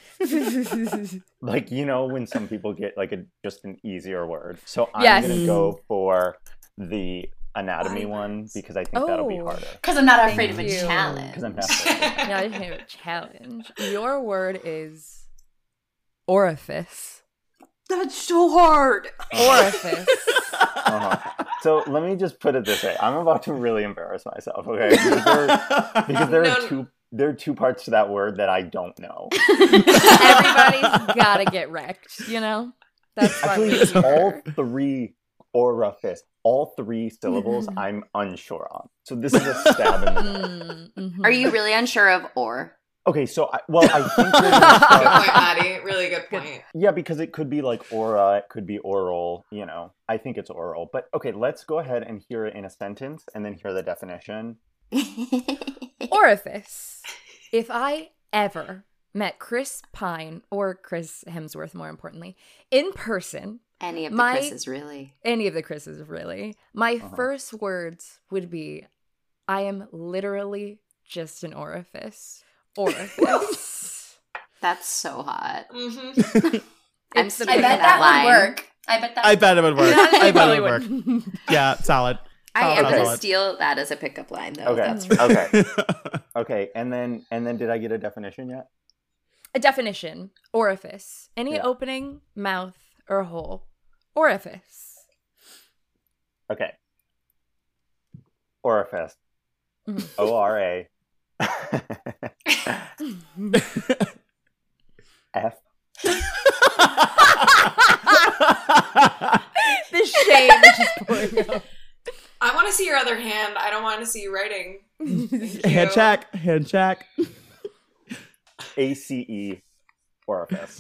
Like, you know, when some people get like a just an easier word. So I'm Yes. gonna go for the anatomy one because I think that'll be Oh. harder. Because I'm not afraid of a Thank you. challenge. Because I'm not. Yeah, I just have a challenge. Your word is orifice. That's so hard. Orifice. Uh-huh. So let me just put it this way: I'm about to really embarrass myself, okay? Because there, because there No, are no. two there are two parts to that word that I don't know. Everybody's gotta get wrecked, you know? That's why Actually, we're here. all three orifice, all three syllables, I'm unsure on. So this is a stab in the dark. Mm, mhm. Are you really unsure of or? Okay, so I, well, I think there's a Good start- point, Maddie. Really good point. yeah, because it could be like aura, it could be oral. You know, I think it's oral. But okay, let's go ahead and hear it in a sentence, and then hear the definition. Orifice. If I ever met Chris Pine, or Chris Hemsworth more importantly, in person, Any of the My- Chris's, really. any of the Chris's really, my Uh-huh. first words would be, I am literally just an orifice. Orifice. That's so hot. Mm-hmm. I'm It's the speaking I bet that that line. would work. I bet that. I bet it would work. Yeah, I bet probably it would work. Yeah, solid. I Solid, am going to solid. steal that as a pickup line, though. Okay, That's okay, okay. And then, and then, did I get a definition yet? A definition. Orifice. Any Yeah. opening, mouth, or hole. Orifice. Okay. Orifice. Mhm. O R A. F. The shame is just pouring out. I want to see your other hand. I don't want to see you writing. Thank Hand you. check. Hand check. A C E. Orifice.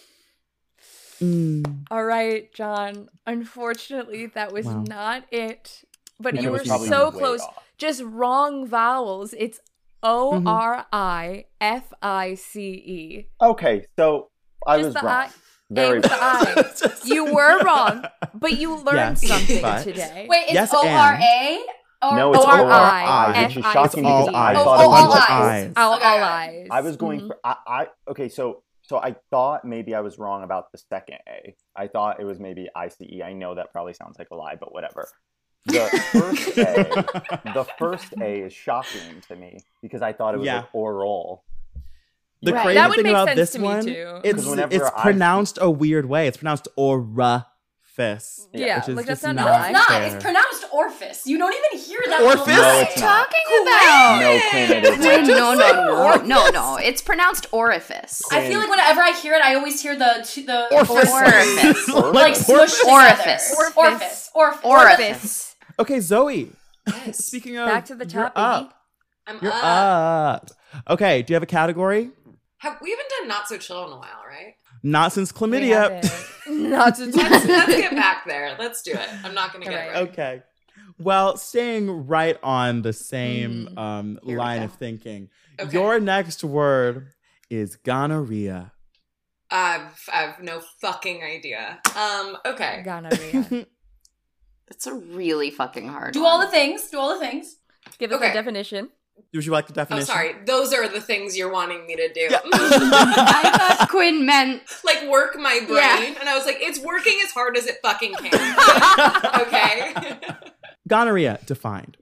Mm. All right, John. Unfortunately, that was Wow. not it. But It you was were probably so way close. off. Just wrong vowels. It's O R I F I C E. Okay, so I Just was the wrong. I- Very with the I. You were wrong, but you learned Yes, something but- today. Wait, it's Yes, O R A? Or No, it's O R O R I I, which is F I shocking C E. because All I eyes. Oh, thought oh, it was all bunch of eyes. eyes. All, Okay. all eyes. I was going Mhm. for I, I okay, so so I thought maybe I was wrong about the second A. I thought it was maybe I C E. I know that probably sounds like a lie, but whatever. The first A, the first A is shocking to me because I thought it was Yeah. like oral. The Right. crazy That would thing make about sense this to me, one, too. it's Because whenever it's I- pronounced a weird way. It's pronounced orifice. Yeah, which is like that's just not No, an it's I. not. fair. It's pronounced Orphis. You don't even hear that. Orphis? little- No, What it's are you not. talking about? No, Quinn, it is Quinn, not. no, no, no, no, no. It's pronounced orifice. I feel like whenever I hear it, I always hear the the Orifice. Orifice. Orifice. like smushed Orifice. together. Orifice. Orifice. Orifice. Orifice. Okay, Zoe. Yes. Speaking of, Back to the you're top, baby. up. I'm You're up. up. Okay, do you have a category? Have, we haven't done Not So Chill in a while, right? Not since We chlamydia. haven't. Not to Let's, let's get back there. Let's do it. I'm not going to get Right. it right. Okay. Well, staying right on the same Mhm. um, Here we line go. of thinking, Okay. your next word is gonorrhea. I've, I've no fucking idea. Um, okay. Gonorrhea. That's a really fucking hard Do one. all the things. Do all the things. Give us Okay. the definition. Would you like the Oh, definition? sorry. Those are the things you're wanting me to do. I thought Quinn meant like, work my brain. Yeah. And I was like, it's working as hard as it fucking can. Okay. Gonorrhea defined.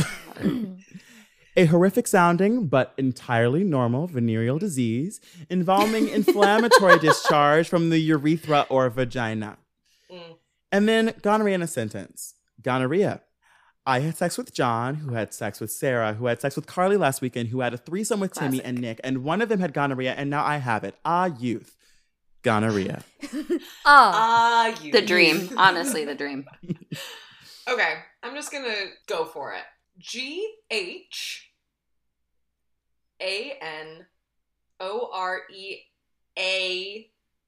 A horrific sounding but entirely normal venereal disease involving inflammatory discharge from the urethra or vagina. Mm. And then gonorrhea in a sentence. Gonorrhea. I had sex with John, who had sex with Sarah, who had sex with Carly last weekend, who had a threesome with Timmy Classic. and Nick, and one of them had gonorrhea, and now I have it. Ah, youth. Gonorrhea. Ah. Ah, you. the dream. Honestly, the dream. Okay. I'm just going to go for it. G H A N O R E A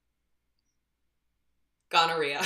gonorrhea.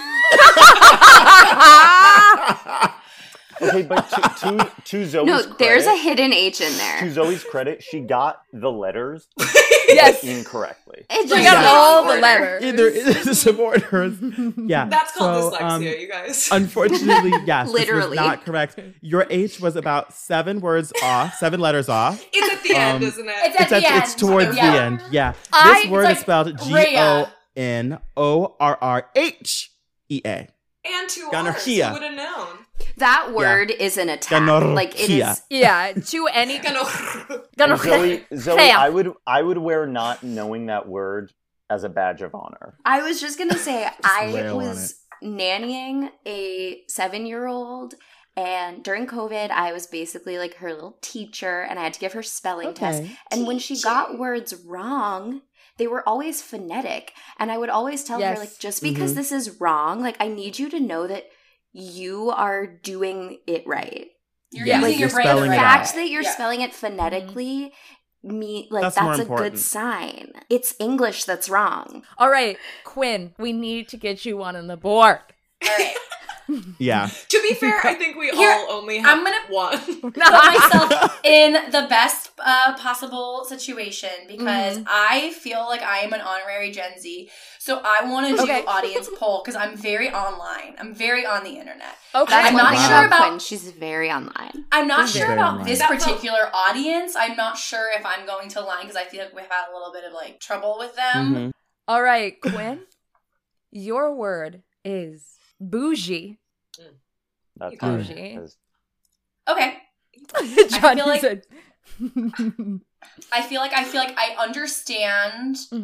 Okay, but to, to, to Zoe's No, credit, there's a hidden H in to there. Zoe's credit, she got the letters Yes. incorrectly. It We just got goes all in the order. letters. Either it's supporters. Yeah. That's called so, dyslexia, um, you guys. Unfortunately, yes. this was Literally. not correct. Your H was about seven words off, seven letters off. It's at the end, um, isn't it? It's at It's, the at- end. it's towards Yeah. the end. Yeah. I- This word it's is spelled G Rhea. O N O R R H E A. and two Gonorrhea. R's. Who would have known? That word is an attack. Gonorrhea. Like it is. Yeah, to any Gonorrhea. And Zoe, Zoe, Hey. I would I would wear not knowing that word as a badge of honor. I was just gonna say I wail on was nannying a seven-year-old, and during COVID, I was basically like her little teacher, and I had to give her spelling tests. Okay. And when she got words wrong, they were always phonetic, and I would always tell Yes. her like, just because Mhm. this is wrong, like I need you to know that you are doing it right. You're Yeah. using Like, your you're brain spelling the it The right out. fact way. that you're Yeah. spelling it phonetically, me like That's that's, more a important. good sign. It's English that's wrong. All right, Quinn, we need to get you one on the board. All right. Yeah. To be fair, I think we Here, all only have I'm gonna- one. Put myself in the best uh, possible situation because Mhm. I feel like I am an honorary Gen Z. So I want to do Okay. audience poll because I'm very online. I'm very on the internet. Okay. That's I'm one not thing sure about about- Quinn. She's very online. I'm not She's sure very about online. this That felt- particular audience. I'm not sure if I'm going to line because I feel like we've had a little bit of like trouble with them. Mhm. All right, Quinn, your word is bougie. That's Bougie. because Okay. John like- said. I feel like I feel like I understand Mhm.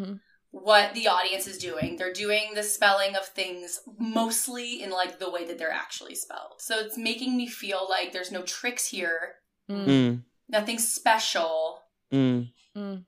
what the audience is doing. They're doing the spelling of things mostly in like the way that they're actually spelled. So it's making me feel like there's no tricks here. Mm. Mm, Nothing special. mm. Mm.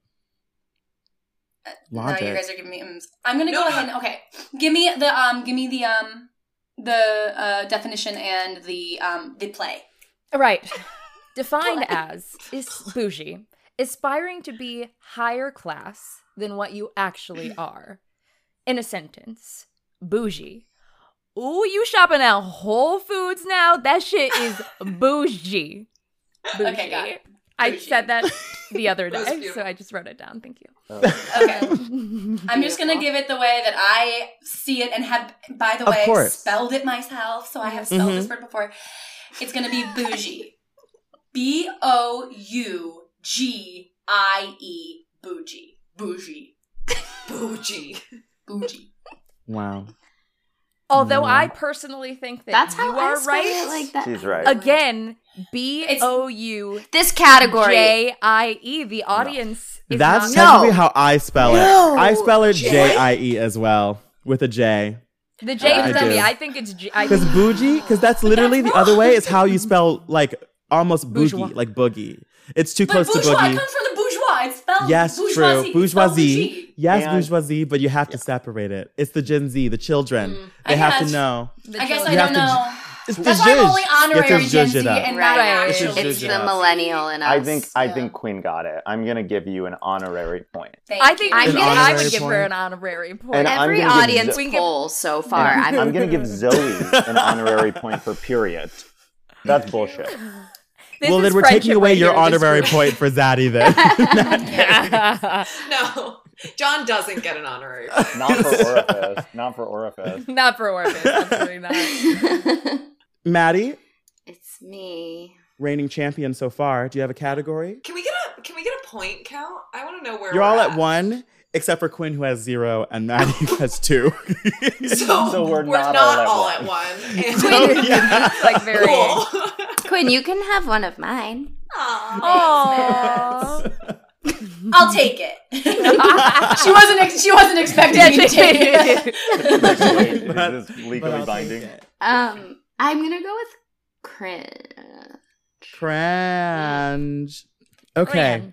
Now Logic. you guys are giving me. ums. I'm gonna No, go no. ahead. And, okay, give me the um, give me the um, the uh, definition and the um, the play. Right. Defined as is bougie, aspiring to be higher class than what you actually are. In a sentence, bougie. Ooh, you shopping at Whole Foods now? That shit is bougie. Bougie. Okay, got it. I Bougie. said that the other That was day, so beautiful. I just wrote it down. Thank you. Okay, I'm just gonna give it the way that I see it and have, by the Of way, course. spelled it myself. So I have spelled Mhm. this word before. It's gonna be bougie. B O U G I E. Bougie. Bougie. Bougie. Bougie. Wow. Although No. I personally think that That's you how are I spell right. it like that. She's right. Again, B O U This category. J I E. The audience is That's not. technically No. how I spell No. it. I spell it J? J I E as well, with a J. The J I is for do. me. I think it's J. I Because think bougie, because that's literally the other way is how you spell like almost boogie, Bourgeois. like boogie. It's too But close to bourgeois, it boogie. comes from the bourgeois. It's spelled Yes, bourgeoisie. true. It's spelled Bourgeoisie. bougie. Yes, And- bourgeoisie, but you have to separate it. It's the Gen Z, the children. They I have to guess. know. the I guess children- I have don't to know. It's the That's why I'm zhuzh. only You have to honorary Gen zhuzh Z it up. and Right. not It's actually. just It's zhuzh it the up. millennial in us. I think I Yeah. think Quinn got it. I'm gonna give you an honorary point. Thank I think you. I'm I'm gonna- I honorary would give her point. an honorary point. And I'm Every gonna give audience Zo- poll so far. And I'm, I'm gonna give Zoe an honorary point for period. That's bullshit. This Well, is then we're friendship taking away right your here, this honorary group. point for Zaddy then. No, John doesn't get an honorary. point. Not for orifice. Not for orifice. Not for Orpheus. Absolutely not. Maddie, It's me. reigning champion so far. Do you have a category? Can we get a Can we get a point count? I want to know where You're we're all at one, except for Quinn who has zero and Maddie who has two. So, So we're we're not not, all all at at one. one. And Oh, yeah. Like very. cool. Quinn, you can have one of mine. Aww. I'll take it. she wasn't. Ex- she wasn't expecting me to take it. Wait, But- is this but legally I'll take binding? it. Um, I'm gonna go with cringe. Cringe. Okay. Cringe.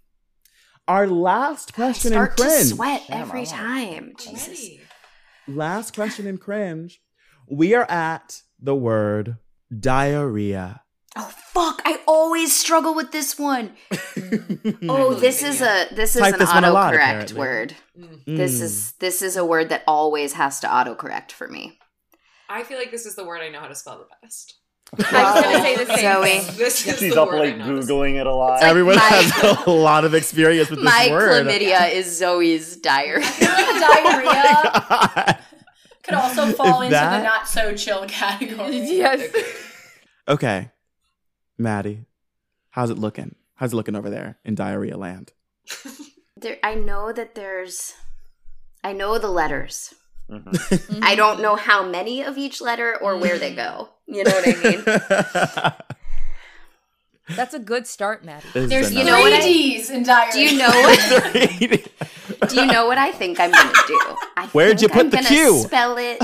Our last I question in start to cringe. sweat Damn, every I wanna- time. Jesus. Ready. Last question in cringe. We are at the word diarrhea. Oh fuck! I always struggle with this one. Oh, this is a this is Type an this one a lot, autocorrect apparently. word. Mm. This Mm. is this is a word that always has to autocorrect for me. I feel like this is the word I know how to spell the best. I was gonna say the same Zoe. thing. This is She's the up word like I know how to spell. googling it a lot. like Everyone my- has a lot of experience with this My word. chlamydia is Zoe's diarrhea. Diarrhea God. could also fall If into that- the not so chill category. Yes. Okay, Maddie, how's it looking? How's it looking over there in diarrhea land? There, I know that there's. I know the letters. Mhm. I don't know how many of each letter or where they go. You know what I mean? That's a good start, Maddie. There's You three know what I- D's in diarrhea. Do you know what? Do you know what I think I'm gonna do? I Where'd you think put I'm the gonna Q? Spell it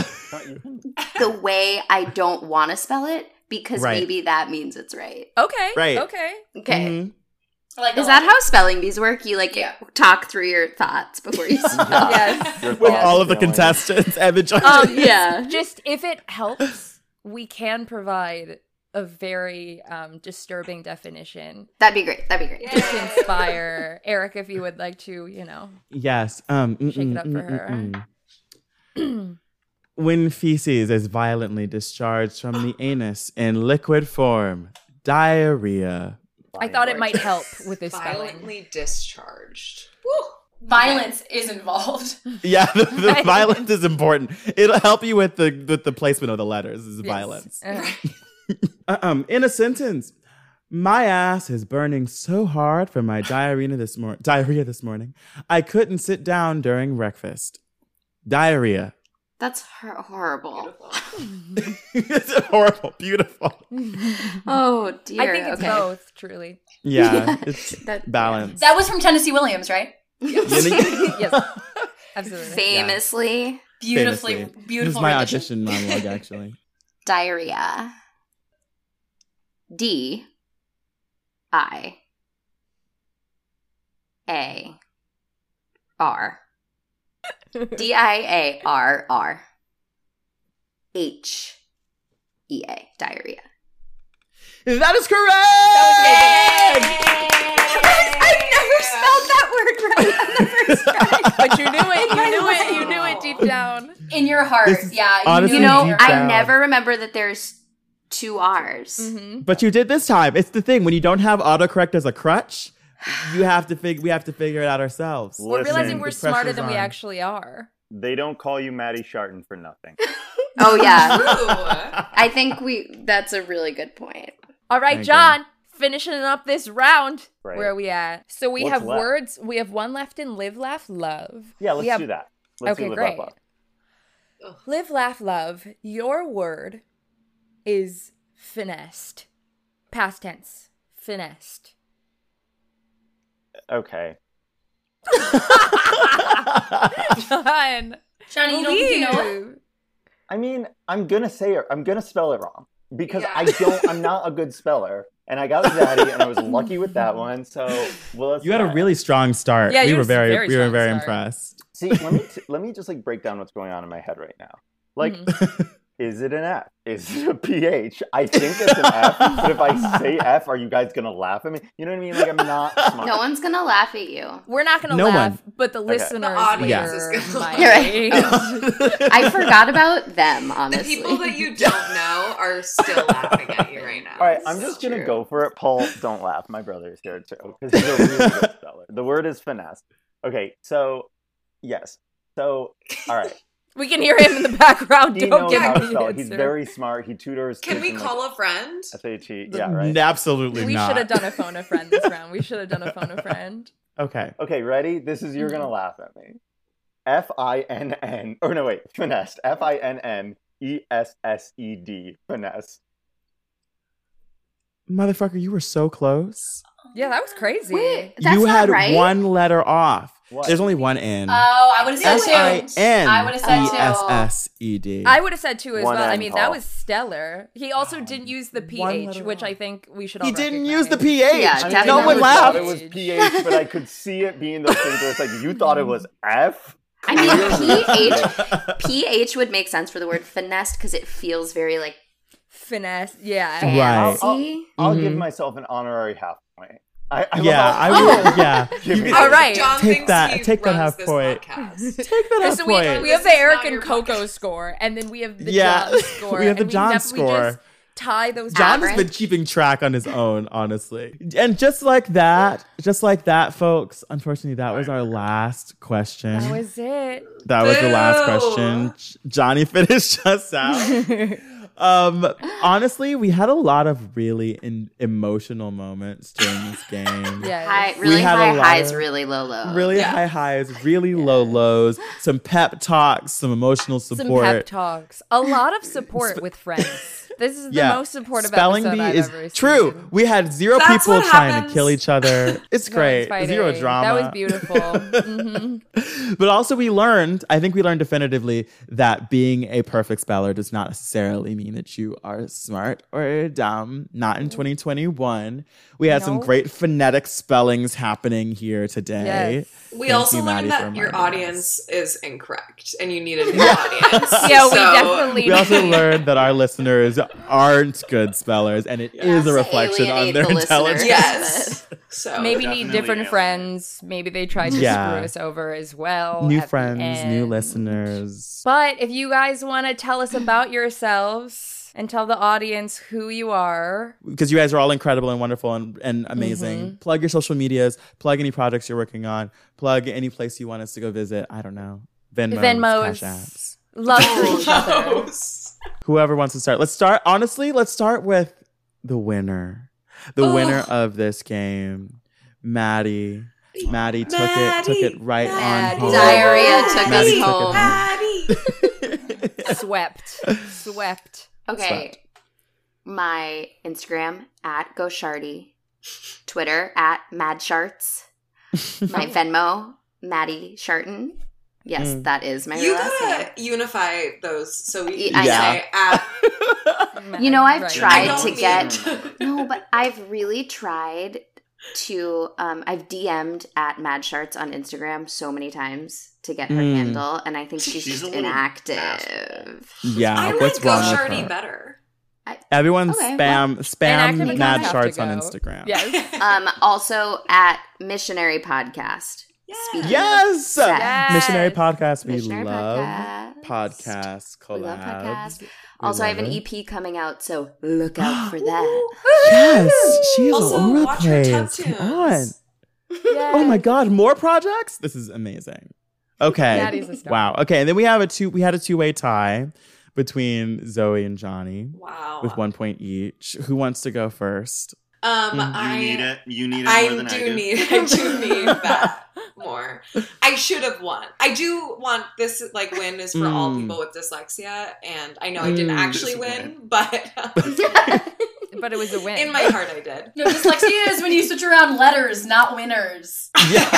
the way I don't want to spell it because Right. maybe that means it's right. Okay. Right. Okay. Okay. Mhm. Like Is a that lot. how spelling bees work? You like Yeah. talk through your thoughts before you spell. Yes. Your With thoughts, all of the feelings. contestants and the judges. Um, yeah. Just if it helps, we can provide a very um, disturbing definition That'd be great. That'd be great. to inspire Eric, if you would like to, you know. Yes. Um, mm, Shake it mm, up for mm, her. mm, mm. When feces is violently discharged from the anus in liquid form, diarrhea. I thought it might help with this spelling. Violently discharged. Woo. Violence is involved. Yeah, the, the Right. violence is important. It'll help you with the with the placement of the letters. Is Yes. violence. Uh, Um, in a sentence, my ass is burning so hard from my diarrhea this morning. Diarrhea this morning, I couldn't sit down during breakfast. Diarrhea. That's hor- horrible. Beautiful. It's horrible. Beautiful. Oh dear. I think it's okay. both, truly. Yeah, it's That- balance. That was from Tennessee Williams, right? You know- Yes. Absolutely. Famously, Beautifully, Famously. This beautiful is my rendition. audition monologue, actually. diarrhea. D I A R. D I A R R. H E A. Diarrhea. That is correct! I've never spelled that word right on the first try. But you knew it. You My knew it. life. You knew it deep down. In your heart, This is yeah. honestly you You knew know, it. deep I down. never remember that there's two R's. Mm-hmm. But you did this time. It's the thing. When you don't have autocorrect as a crutch, you have to fig- we have to figure it out ourselves. We're Listen, realizing we're the smarter pressure's than we on. actually are. They don't call you Maddie Sharton for nothing. Oh, yeah. Ooh. I think we, that's a really good point. All right, Thank John, finishing up this round. Right. Where are we at? So we What's have left? words. We have one left in live, laugh, love. Yeah, We let's have- do that. Let's Okay, do live, great. laugh, love. Live, laugh, love. Your word is finessed. Past tense. Finessed. Okay. John. Johnny, you don't think you know it? leave. I mean, I'm gonna say it. I'm gonna spell it wrong because Yeah. I don't. I'm not a good speller, and I got Zaddy, and I was lucky with that one. So, well, let's You had a not. really strong start. Yeah, we you were had a very, very we were strong very start. impressed. See, let me t- let me just like break down what's going on in my head right now. Like, Mhm. is it an F? Is it a P H? I think it's an F, but if I say F, are you guys gonna laugh at me? You know what I mean? Like, I'm not smart. No one's gonna laugh at you. We're not going to No laugh, one. but the Okay. listeners The audience here is gonna might. laugh. I forgot about them, The honestly. people that you don't know are still laughing at you right now. All right, I'm This just is gonna true. go for it. Paul, don't laugh. My brother is here too because he's a really good speller. The word is finesse. Okay, so yes. So all right, We can hear him in the background. he Don't knows give how me to the spell. He's answer. very smart. He tutors. Can kids we in, call like, a friend? S H E? Yeah, right. Absolutely We not. should have done a phone a friend this round. We should have done a phone a friend. Okay. Okay, ready? This is you're gonna laugh at me. F I N N. Or no, wait, finesse. F I N N E S S E D. Finesse. Motherfucker, you were so close. Yeah, that was crazy. Wait, that's you not had right. one letter off. What? There's only one N. Oh, I would have said S I two. N I would have said E two. S S E D. I would have said two as One well. I N mean, call. that was stellar. He also didn't use the One P H, letter which off. I think we should all He didn't recognize. use the P H. Yeah, I mean, definitely no I one never laughed. thought it was P H, but I could see it being those things where it's like you thought it was F. I mean, P H P H would make sense for the word finesse because it feels very like Finesse. Yeah. fancy. Right. I'll, I'll Mhm. give myself an honorary half point. I, I Yeah, love I how- would. Yeah. Give me All that. right. John Take thinks that- he take that runs half this point. podcast. Take that as So we, point. we have This the is Eric not and your Coco podcast. score, and then we have the Yeah. John score. We have the and John we have- we score. just tie those John down. has been keeping track on his own, honestly. And just like that, just like that, folks, unfortunately, that was our last question. That was it. That was the last Boo. question. Johnny finished us out. Um, honestly, we had a lot of really in- emotional moments during this game. Yeah. high, We really had a high lot highs, of- really low lows. Really Yeah. high highs, really low lows, some pep talks, some emotional Some support. pep talks. A lot of support with friends. This is the Yeah. most supportive Spelling episode bee I've is ever true. seen. We had zero That's people what trying happens. to kill each other. It's great. Fighting. Zero drama. That was beautiful. hmm But also, we learned, I think we learned definitively that being a perfect speller does not necessarily mean that you are smart or dumb. Not in twenty twenty-one. We had some No. great phonetic spellings happening here today. Yes. We Thank also you, Maddie, learned for that your reminding audience us. is incorrect and you need a new audience. Yeah, we So- definitely We also need- learned that our listeners aren't good spellers, and it is a To reflection on alienate their the listeners. intelligence. Yes. So Maybe need Definitely different alien. friends. Maybe they tried to Yeah. screw us over as well. New at the friends, new end. listeners. But if you guys want to tell us about yourselves and tell the audience who you are, Because you guys are all incredible and wonderful and, and amazing. Mm-hmm. Plug your social medias, plug any projects you're working on, plug any place you want us to go visit. I don't know. Venmos, Venmos. Cash Apps. love for each other. Gross. Whoever wants to start. Let's start, honestly, let's start with the winner. The Oh. winner of this game, Maddie. Maddie took Maddie, it, took it right Maddie. on home. Diarrhea took Maddie us took home. Maddie. Swept. Swept. Okay. My Instagram at GoShardy. Twitter at MadSharts. My Venmo, Maddie Sharton. Yes, Mm. that is my You real last gotta name. unify those so we can I know. say at. You know, I've Right. tried I don't to mean- get no, but I've really tried to. Um, I've D M'd at Mad Sharts on Instagram so many times to get her Mm. handle, and I think she's, She's just a little inactive. asshole. Yeah, I what's like Go wrong with Shardy her? better. Everyone Okay, spam Inactive spam accounts Mad have Sharts to on go. Instagram. Yes. Um, also at Missionary Podcast. Yeah. Speaking Yes! Yes. Missionary podcast. We Missionary love Podcast. podcasts, collabs. We love podcasts. We Also, I have love an it. E P coming out, so look out for that. Yes, she is Also, all over the watch her place. Come on. Tubtoons. Oh my God, more projects? This is amazing. Okay. Daddy's a star. Wow. Okay, and then we have a two. We had a two-way tie between Zoe and Johnny Wow. with one point each. Who wants to go first? Um, You You I need it. You need it I more than I do do. need I do need that more. I should have won. I do want this like win is for all Mm. people with dyslexia, and I know I didn't Mm. actually win, but But it was a win. in my heart I did. No, dyslexia is when you switch around letters, not winners.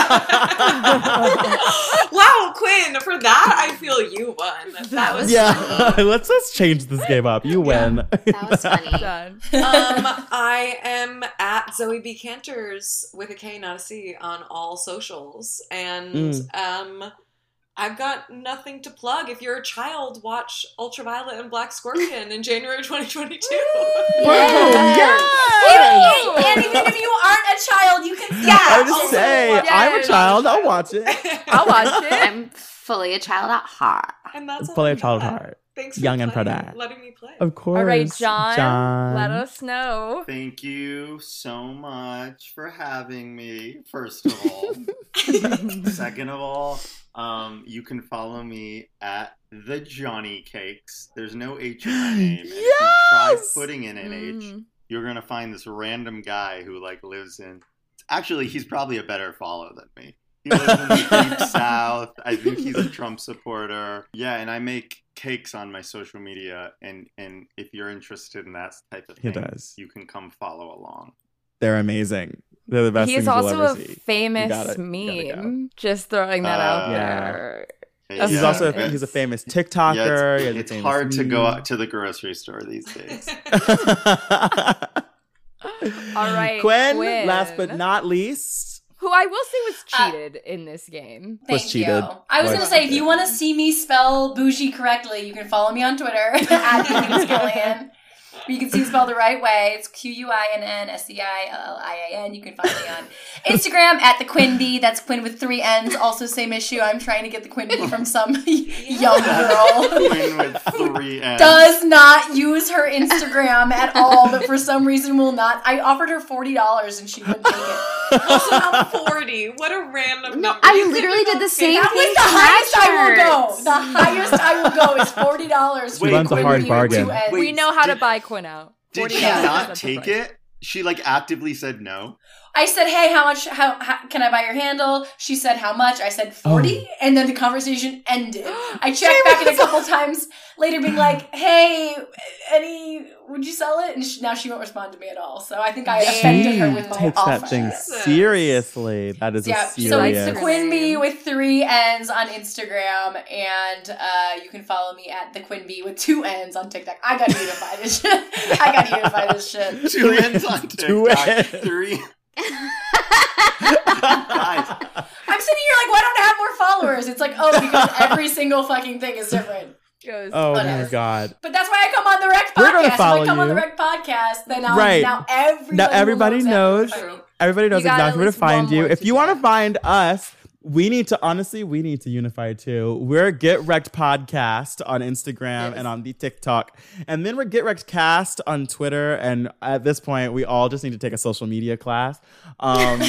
Wow, Quinn, for that I feel you won. That was Yeah. let's let's change this game up. You win. That was funny. Done. um, I am at Zoe B. Cantors with a K, not a C, on all socials. And Mm. um, I've got nothing to plug. If you're a child, watch Ultraviolet and Black Scorpion in January twenty twenty-two. Yeah. And, and even if you aren't a child, you can Yeah, I would just also say, watch I'm a it. child. I'll watch it. I'll watch it. I'm fully a child at heart. And that's all Fully I a child got. heart. Thanks for Young and playing, proud. letting me play. Of course. All right, John, John. let us know. Thank you so much for having me, first of all. Second of all, um, you can follow me at the Johnny Cakes. There's no H in my name. And if you try Yes! putting in an H, Mhm. you're gonna find this random guy who like lives in. Actually, he's probably a better follow than me. He lives in the deep south. I think he's a Trump supporter. Yeah, and I make cakes on my social media, and and if you're interested in that type of He thing, does. you can come follow along. They're amazing. They're the best He is things you'll also ever a see. famous You gotta- meme. you gotta Just throwing that Uh, out Yeah. there. Hey, He's Yeah. also it's- he's a famous yeah, TikToker. it's He has a it's famous hard to go meme. out to the grocery store these days. All right, Quinn, Quinn. last but not least. Who I will say was Uh, cheated in this game. Thank Was cheated. you. I was Was going to say, if cheated. you want to see me spell bougie correctly, you can follow me on Twitter at Quinn Skillian. You can see it spelled the right way. It's Q U I N N S E I L L I A N. You can follow me on Instagram at the Quinby. That's Quinn with three N's. Also, same issue. I'm trying to get the Quinby from some young girl Quinn with three N's. does not use her Instagram at all, but for some reason will not. I offered her forty dollars and she wouldn't take it. Also, not forty. What a random No, number. I You could've literally did gone the same That thing. was the for highest I will go. shirts. The highest I will go is forty dollars. She runs a hard bargain. Wait, we know how to did- buy Quinn out. Did she forty dollars, not that's the take price. it? She like actively said no. I said, "Hey, how much? How, how can I buy your handle?" She said, "How much?" I said, forty, and then the conversation ended. I checked back in a couple times later, being like, "Hey, any? Would you sell it?" And she, now she won't respond to me at all. So I think I She offended her with She my takes offer. that thing Jesus. seriously. That is Yeah, a so it's serious. the Quinby with three N's on Instagram, and uh, you can follow me at the Quinby with two N's on TikTok. I gotta unify this shit. I gotta unify this shit. Two ends on Two TikTok. ends. Three. Guys, I'm sitting here like, why don't I have more followers? It's like, oh, because every single fucking thing is different. Goes, Oh my Whatever. god. But that's why I come on the Rec We're gonna podcast. If follow I come on the you. Rec podcast, then now, Right. now everybody, Now everybody will knows. exactly what I mean. Everybody knows You got exactly at where to least one find you. more If to you want to get. find us, we need to honestly, we need to unify too. We're Get Wrecked Podcast on Instagram Yes. and on the TikTok, and then we're Get Wrecked Cast on Twitter. And at this point, we all just need to take a social media class. Um,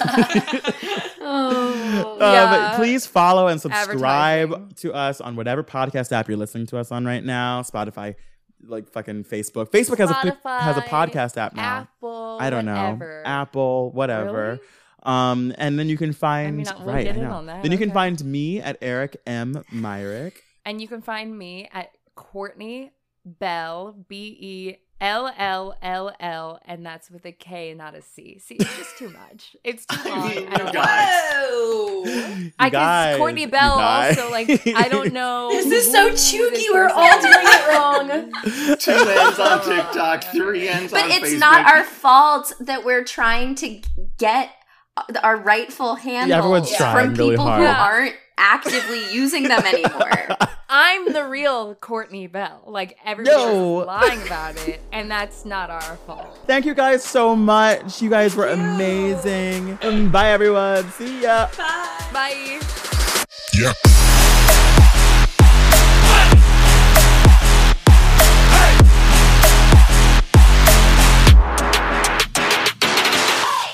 Oh. Uh, Yeah. but please follow and subscribe Advertising. to us on whatever podcast app you're listening to us on right now. Spotify, like fucking Facebook. Facebook has a Spotify, has a podcast app now. Apple. I don't whatever. know, Apple, whatever. Really? Um, and then you can find I mean, we'll right. get I in know. on that, Then you can okay. find me at Eric M Myrick. And you can find me at Courtney Bell, B E L L L L, and that's with a K, not a C. See, it's just too much. It's too long. I, mean, I don't know. Whoa. I guess guys, Courtney you Bell guys. also, like, I don't know. This is so who chooky. this We're person all is. doing it wrong. Two ends on TikTok, three ends But on it's Facebook. not our fault that we're trying to get our rightful handles everyone's from trying really people hard. who Yeah. aren't actively using them anymore. I'm the real Courtney Bell. Like, everybody No. is lying about it, and that's not our fault. Thank you guys so much. You guys were amazing. Um, bye, everyone. See ya. Bye. Bye. Yeah.